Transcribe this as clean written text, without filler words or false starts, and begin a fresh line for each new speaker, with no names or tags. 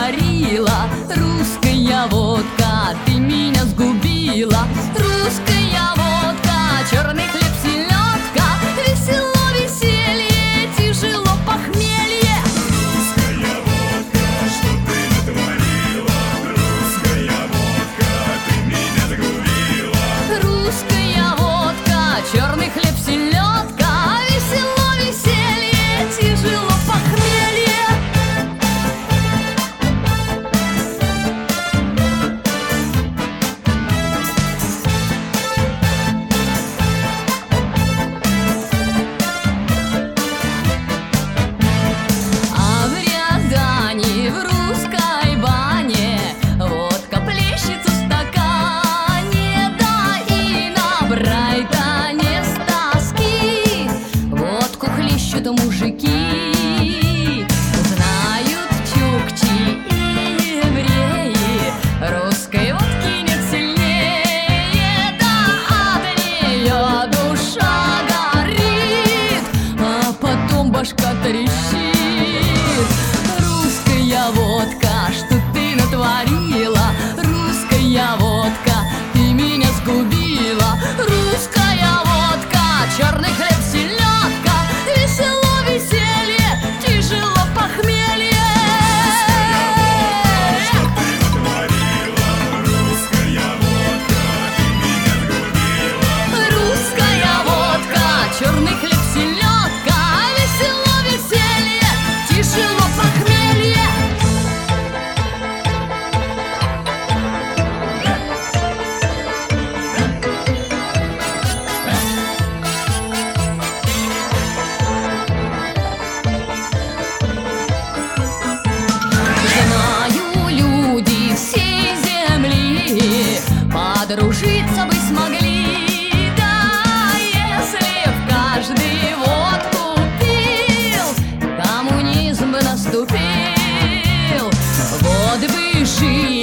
натворила. Русская водка, ты меня сгубила. Русская водка, черный хлеб, селедка. Весело веселье, тяжело похмелье.
Русская водка, что ты натворила? Русская водка, ты меня сгубила.
Русская водка, черный хлеб, селедка. Весело веселье, тяжело похмелье. А в Рязани, в русской бане, водка плещет в стакане. Да и на Брайтоне с тоски водку хлещут мужики. Знают чукчи и евреи, русской водки нет сильнее. Да от нее душа горит, а потом башка трещит. Русская водка, что ты натворила? Русская водка, ты меня сгубила. Русская водка, черный хлеб, селедка. Весело веселье, тяжело похмелье.
Что ты натворила? Русская водка, ты меня сгубила.
Русская водка, черный хлеб, селедка. Весело веселье, тяжело похмелье. Знаю, люди всей земли подружиться бы смогли. Да, если б каждый водку пил, коммунизм бы наступил. Вот бы жили